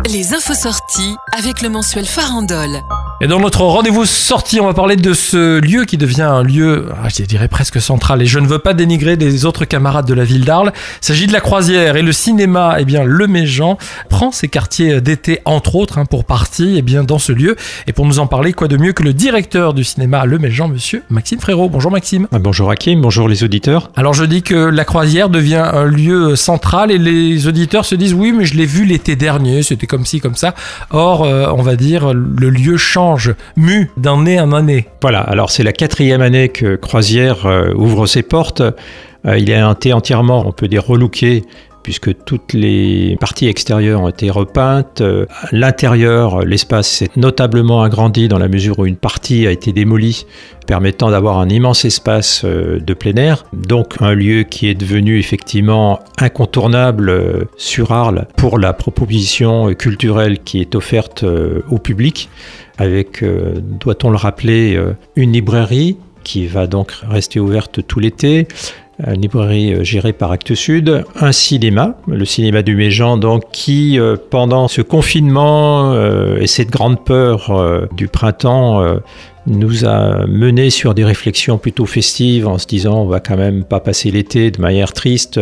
Les infos sorties avec le mensuel Farandole. Et dans notre rendez-vous sortie, on va parler de ce lieu qui devient un lieu, je dirais presque central. Et je ne veux pas dénigrer les autres camarades de la ville d'Arles. Il s'agit de la Croisière et le cinéma, Le Méjean prend ses quartiers d'été, entre autres, pour partie, dans ce lieu. Et pour nous en parler, quoi de mieux que le directeur du cinéma Le Méjean, monsieur Maxime Frérot. Bonjour Maxime. Bonjour Hakim, bonjour les auditeurs. Alors je dis que la Croisière devient un lieu central et les auditeurs se disent oui, mais je l'ai vu l'été dernier, c'était comme ci, comme ça. Or, on va dire, le lieu change, mue d'année en année. Voilà, alors c'est la 4e année que Croisière ouvre ses portes. Il a été entièrement, on peut dire, relooké, puisque toutes les parties extérieures ont été repeintes. L'intérieur, l'espace s'est notablement agrandi dans la mesure où une partie a été démolie, permettant d'avoir un immense espace de plein air. Donc un lieu qui est devenu effectivement incontournable sur Arles pour la proposition culturelle qui est offerte au public, avec, doit-on le rappeler, une librairie qui va donc rester ouverte tout l'été, une librairie gérée par Actes Sud, un cinéma, le cinéma du Méjean, donc, qui, pendant ce confinement et cette grande peur du printemps, nous a menés sur des réflexions plutôt festives en se disant on va quand même pas passer l'été de manière triste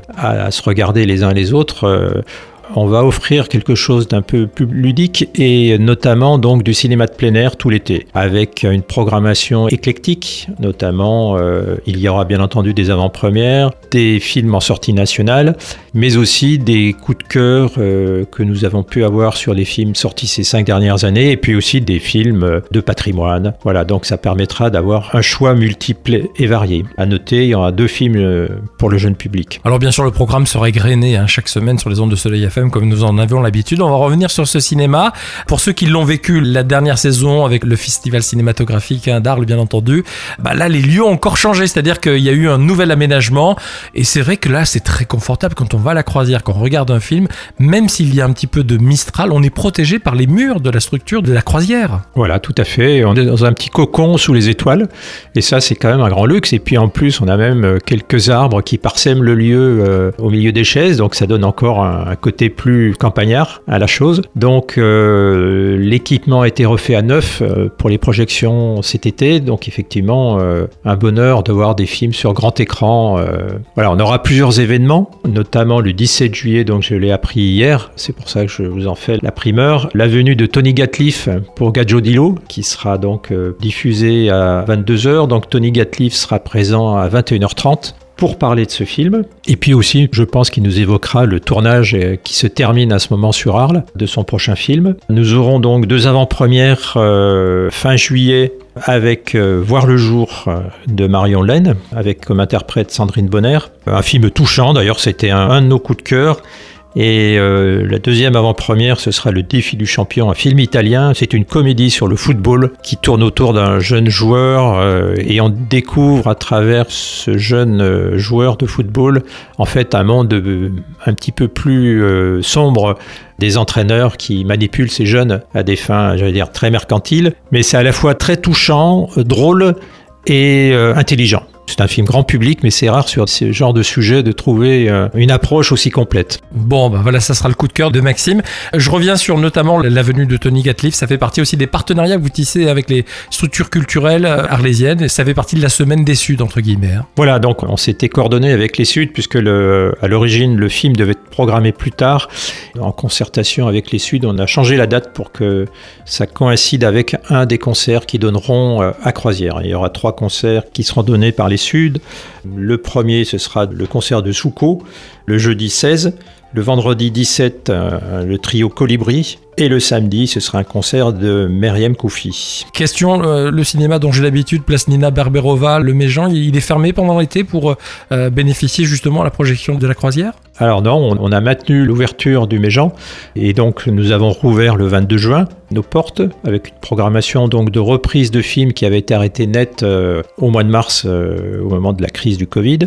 à se regarder les uns les autres. On va offrir quelque chose d'un peu plus ludique et notamment donc du cinéma de plein air tout l'été avec une programmation éclectique, notamment il y aura bien entendu des avant-premières, des films en sortie nationale, mais aussi des coups de cœur que nous avons pu avoir sur les films sortis ces 5 dernières années et puis aussi des films de patrimoine. Voilà, donc ça permettra d'avoir un choix multiple et varié. À noter, il y aura 2 films pour le jeune public. Alors bien sûr, le programme sera égrené chaque semaine sur les ondes de Soleil FM comme nous en avions l'habitude. On va revenir sur ce cinéma. Pour ceux qui l'ont vécu la dernière saison avec le festival cinématographique d'Arles, bien entendu, là les lieux ont encore changé, c'est-à-dire qu'il y a eu un nouvel aménagement et c'est vrai que là c'est très confortable quand on va à la Croisière, quand on regarde un film, même s'il y a un petit peu de Mistral, on est protégé par les murs de la structure de la Croisière. Voilà, tout à fait. On est dans un petit cocon sous les étoiles et ça c'est quand même un grand luxe. Et puis en plus on a même quelques arbres qui parsèment le lieu au milieu des chaises, donc ça donne encore un côté plus campagnard à la chose. Donc l'équipement a été refait à neuf pour les projections cet été, donc effectivement un bonheur de voir des films sur grand écran. Voilà, on aura plusieurs événements, notamment le 17 juillet, donc je l'ai appris hier, c'est pour ça que je vous en fais la primeur, la venue de Tony Gatliff pour Gadjo-Dilo, qui sera donc diffusé à 22h, donc Tony Gatliff sera présent à 21h30 pour parler de ce film. Et puis aussi, je pense qu'il nous évoquera le tournage qui se termine à ce moment sur Arles de son prochain film. Nous aurons donc 2 avant-premières fin juillet avec Voir le jour de Marion Laine, avec comme interprète Sandrine Bonner. Un film touchant, d'ailleurs c'était un de nos coups de cœur. Et la deuxième avant-première, ce sera Le Défi du champion, un film italien. C'est une comédie sur le football qui tourne autour d'un jeune joueur et on découvre à travers ce jeune joueur de football en fait un monde un petit peu plus sombre des entraîneurs qui manipulent ces jeunes à des fins, j'allais dire, très mercantiles. Mais c'est à la fois très touchant, drôle et intelligent. C'est un film grand public, mais c'est rare sur ce genre de sujet de trouver une approche aussi complète. Bon, voilà, ça sera le coup de cœur de Maxime. Je reviens sur notamment la venue de Tony Gatliff. Ça fait partie aussi des partenariats que vous tissez avec les structures culturelles arlésiennes. Ça fait partie de la semaine des Suds, entre guillemets. Voilà, donc on s'était coordonné avec les Suds, puisque à l'origine, le film devait être programmé plus tard. En concertation avec les Suds, on a changé la date pour que ça coïncide avec un des concerts qui donneront à Croisière. Il y aura 3 concerts qui seront donnés par les Sud. Le premier, ce sera le concert de Souko, le jeudi 16. Le vendredi 17, le trio Colibri. Et le samedi, ce sera un concert de Meriem Koufi. Question, le cinéma dont j'ai l'habitude, place Nina Berberova, Le Méjean, il est fermé pendant l'été pour bénéficier justement à la projection de la Croisière ? Alors non, on a maintenu l'ouverture du Méjean et donc nous avons rouvert le 22 juin nos portes avec une programmation donc de reprise de films qui avait été arrêtée net au mois de mars au moment de la crise du Covid.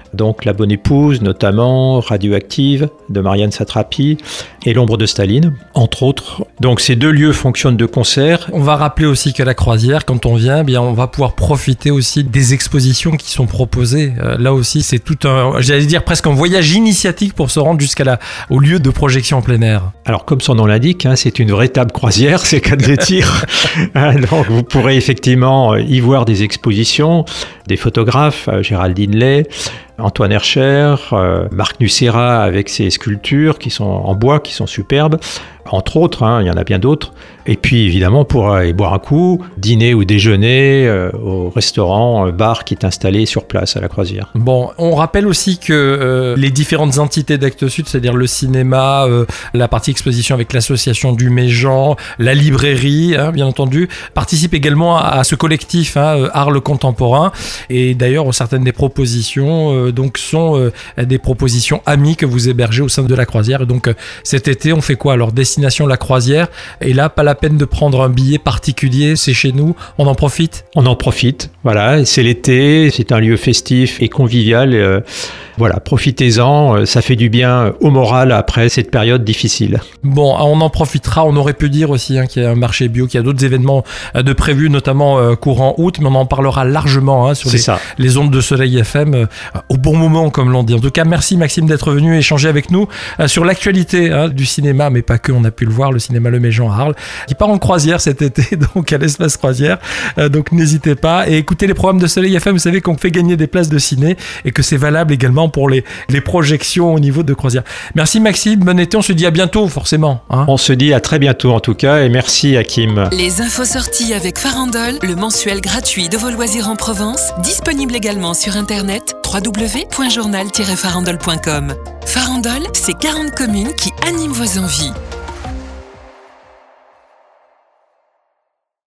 donc La Bonne Épouse notamment, Radioactive de Marianne Satrapi et L'Ombre de Staline, entre autres. Donc ces 2 lieux fonctionnent de concert. On va rappeler aussi qu'à la Croisière, quand on vient, bien on va pouvoir profiter aussi des expositions qui sont proposées. Là aussi, c'est tout un, j'allais dire presque un voyage initiatique pour se rendre au lieu de projection en plein air. Alors comme son nom l'indique, c'est une véritable croisière, c'est cas de le dire. Donc vous pourrez effectivement y voir des expositions, des photographes, Géraldine Lay, Antoine Hercher, Marc Nucera avec ses sculptures qui sont en bois, qui sont superbes, entre autres, il y en a bien d'autres. Et puis évidemment, pour aller boire un coup, dîner ou déjeuner au restaurant, bar qui est installé sur place à la Croisière. Bon, on rappelle aussi que les différentes entités d'Actes Sud, c'est-à-dire le cinéma, la partie exposition avec l'association du Méjean, la librairie, bien entendu, participent également à ce collectif Arles Contemporain. Et d'ailleurs, certaines des propositions donc sont des propositions amies que vous hébergez au sein de la Croisière. Et donc cet été, on fait quoi alors? Destination la Croisière. Et là, pas la peine de prendre un billet particulier, c'est chez nous, on en profite? On en profite, voilà, c'est l'été, c'est un lieu festif et convivial. Voilà, profitez-en, ça fait du bien au moral après cette période difficile. Bon, on en profitera, on aurait pu dire aussi qu'il y a un marché bio, qu'il y a d'autres événements de prévus, notamment courant août, mais on en parlera largement sur les ondes de Soleil FM au bon moment, comme l'on dit. En tout cas, merci Maxime d'être venu échanger avec nous sur l'actualité du cinéma, mais pas que, on a pu le voir, le cinéma Le Méjean à Arles, qui part en croisière cet été, donc à l'espace croisière, donc n'hésitez pas, et écoutez les programmes de Soleil FM, vous savez qu'on fait gagner des places de ciné, et que c'est valable également pour les projections au niveau de croisière. Merci Maxime, bon été, on se dit à bientôt forcément. On se dit à très bientôt en tout cas, et merci Hakim. Les infos sorties avec Farandole, le mensuel gratuit de vos loisirs en Provence, disponible également sur internet www.journal-farandole.com. Farandole, c'est 40 communes qui animent vos envies.